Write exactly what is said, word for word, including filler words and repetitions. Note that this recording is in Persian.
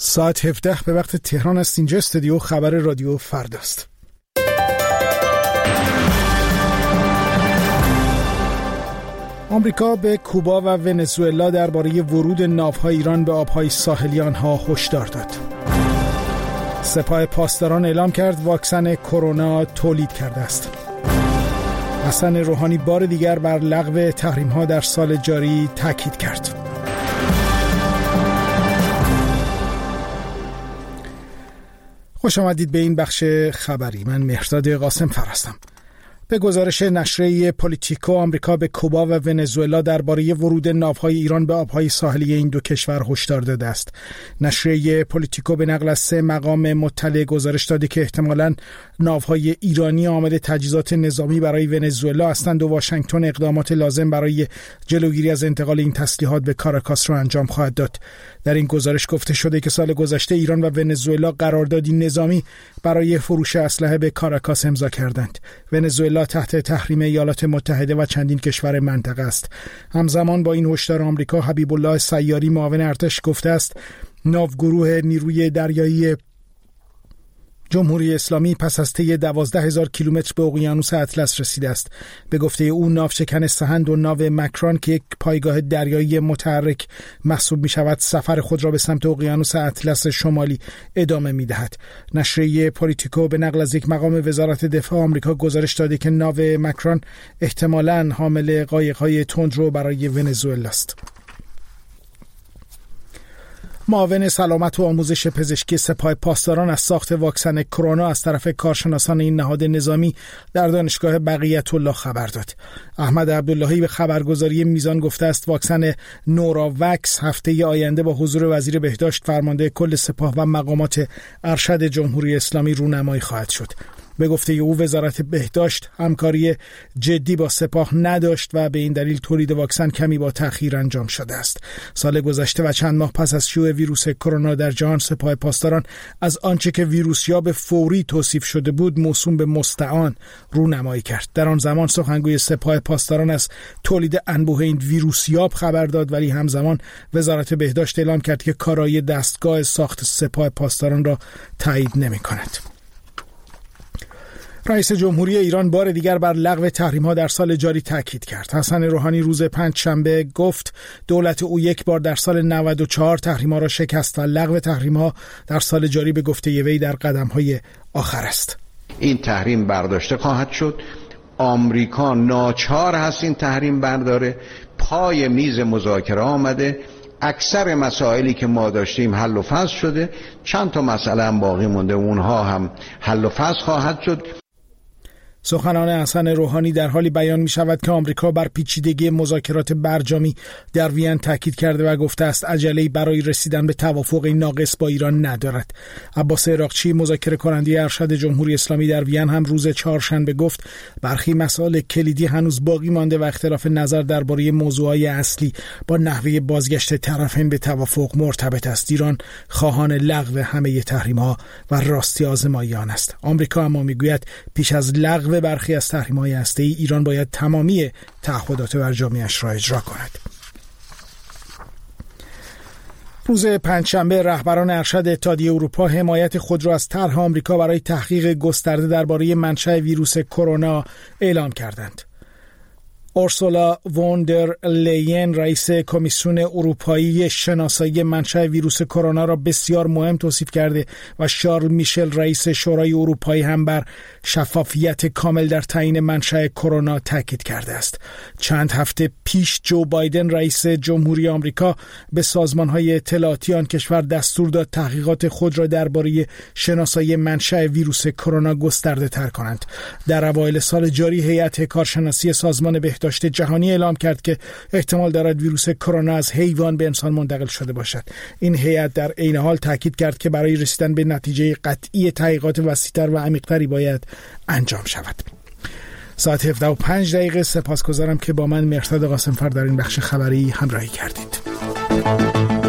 ساعت هفده به وقت تهران است. اینجا استودیو خبر رادیو فرداست. آمریکا به کوبا و ونزوئلا درباره ورود ناوهای ایران به آبهای ساحلی آنها هشدار داد. سپاه پاسداران اعلام کرد واکسن کرونا تولید کرده است. حسن روحانی بار دیگر بر لغو تحریم‌ها در سال جاری تاکید کرد. خوش آمدید به این بخش خبری. من مهرداد قاسم فر هستم. به گزارش نشریه پولیتیکو، آمریکا به کوبا و ونزوئلا درباره ورود ناوهای ایران به آبهای ساحلی این دو کشور هشدار داده است. نشریه پولیتیکو به نقل از سه مقام مطلع گزارش داده که احتمالاً ناوهای ایرانی حامل تجهیزات نظامی برای ونزوئلا هستند و واشنگتن اقدامات لازم برای جلوگیری از انتقال این تسلیحات به کاراکاس را انجام خواهد داد. در این گزارش گفته شده که سال گذشته ایران و ونزوئلا قراردادی نظامی برای فروش اسلحه به کاراکاس امضا کردند. ونزوئلا تحت تحریم ایالات متحده و چندین کشور منطقه است. همزمان با این هشدار آمریکا، حبیب الله سیاری معاون ارتش گفته است ناوگروه نیروی دریایی جمهوری اسلامی پس از طی دوازده هزار کیلومتر به اقیانوس اطلس رسیده است. به گفته او ناوشکن سهند و ناو مکران که یک پایگاه دریایی متحرک محسوب می شود سفر خود را به سمت اقیانوس اطلس شمالی ادامه می دهد. نشریه پولیتیکو به نقل از یک مقام وزارت دفاع آمریکا گزارش داده که ناو مکران احتمالاً حامل قایق‌های تندرو برای ونزوئلا است. معاون سلامت و آموزش پزشکی سپاه پاسداران از ساخت واکسن کرونا از طرف کارشناسان این نهاد نظامی در دانشگاه بقیت الله خبر داد. احمد عبداللهی به خبرگزاری میزان گفته است واکسن نوراوکس هفته آینده با حضور وزیر بهداشت، فرمانده کل سپاه و مقامات ارشد جمهوری اسلامی رونمایی خواهد شد. به گفته او وزارت بهداشت همکاری جدی با سپاه نداشت و به این دلیل تولید واکسن کمی با تأخیر انجام شده است. سال گذشته و چند ماه پس از شیوع ویروس کرونا در جهان، سپاه پاسداران از آنچه که ویروسیاب فوری توصیف شده بود موسوم به مستعان رونمایی کرد. در آن زمان سخنگوی سپاه پاسداران از تولید انبوه این ویروسیاب خبر داد، ولی همزمان وزارت بهداشت اعلام کرد که کارایی دستگاه ساخت سپاه پاسداران را تایید نمی‌کند. رئیس جمهوری ایران بار دیگر بر لغو تحریم‌ها در سال جاری تاکید کرد. حسن روحانی روز پنجشنبه گفت دولت او یک بار در سال نود و چهار تحریم‌ها را شکست و لغو تحریم‌ها در سال جاری به گفته وی در قدم‌های آخر است. این تحریم برداشته خواهد شد. آمریکا ناچار هست این تحریم برداره. پای میز مذاکره آمده. اکثر مسائلی که ما داشتیم حل و فصل شده. چند تا مسئله هم باقی مونده، اونها هم حل و فصل خواهد شد. سخنان حسن روحانی در حالی بیان می شود که آمریکا بر پیچیدگی مذاکرات برجامی در وین تاکید کرده و گفته است عجله‌ای برای رسیدن به توافق ناقص با ایران ندارد. عباس عراقچی مذاکره کننده ارشد جمهوری اسلامی در وین هم روز چهارشنبه گفت برخی مسائل کلیدی هنوز باقی مانده و اختلاف نظر درباره موضوعات اصلی با نحوه بازگشت طرفین به توافق مرتبط است. ایران خواهان لغو همه تحریم‌ها و راستی آزمایی آن است. آمریکا اما میگوید پیش از لغو برخی از تحریم‌های هسته‌ای ایران باید تمامی تعهدات برجامی‌اش را اجرا کند. روز پنجشنبه رهبران ارشد اتحادیه اروپا حمایت خود را از طرح آمریکا برای تحقیق گسترده درباره منشأ ویروس کرونا اعلام کردند. اورسولا وون در لیین رئیس کمیسیون اروپایی شناسایی منشأ ویروس کرونا را بسیار مهم توصیف کرده و شارل میشل رئیس شورای اروپایی هم بر شفافیت کامل در تعیین منشأ کرونا تاکید کرده است. چند هفته پیش جو بایدن رئیس جمهوری آمریکا به سازمان‌های اطلاعاتی آن کشور دستور داد تحقیقات خود را درباره شناسایی منشأ ویروس کرونا گسترده تر کنند. در اوایل سال جاری هیئت کارشناسی سازمان بهداشت جهانی اعلام کرد که احتمال دارد ویروس کرونا از حیوان به انسان منتقل شده باشد. این هیئت در عین حال تاکید کرد که برای رسیدن به نتیجه قطعی تحقیقات وسیع‌تر و عمیق‌تری باید انجام شود. ساعت هفده و پنج دقیقه. سپاسگزارم که با من مهرداد قاسم فر در این بخش خبری همراهی کردید.